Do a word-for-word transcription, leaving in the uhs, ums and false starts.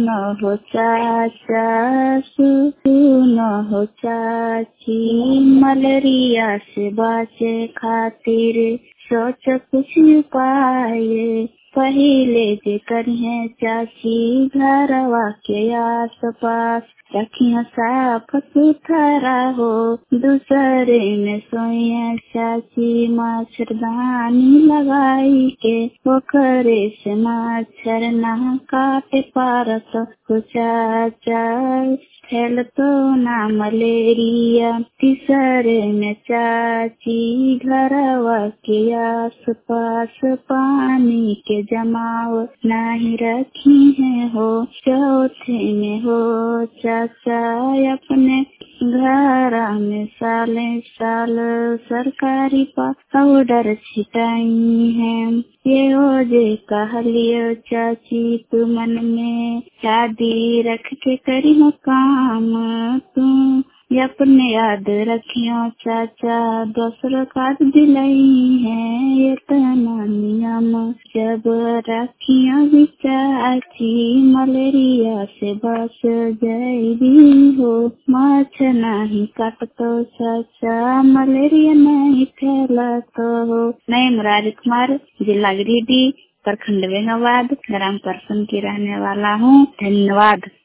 सुनो हो चाचा, सुनो हो चाची, मलेरिया से बचे खातिर सोच कुछ उपाय। पहिले जे करिए चाची घरवा के आस पास, रखिया साफ सुथरा हो। दूसरे में सोया चाची मच्छरदानी लगाई के, पोखरे से मच्छर ना काटे पारत हो चाचा, फैल तो ना मलेरिया। तीसरे में चाची घरवा के आस पास पानी के जमाव नहीं रखी है हो। चौथे में हो चाचा अपने घर में साले साल सरकारी पाउडर छिटाई है। ये हो जे कहलियो चाची तू मन में, शादी रख के करी हो काम तू, अपने याद रखियो चाचा दूसरों का दिलाई है ये तना नियम। जब रखियो भी चाची मलेरिया से बच जाएगी हो। मच्छर नहीं काटतो चाचा, मलेरिया नहीं फैलतो हो। मैं मुरारी कुमार, जिला गिरिडीह, प्रखंड बेंगाबाद, ग्राम परसन की रहने वाला हूँ। धन्यवाद।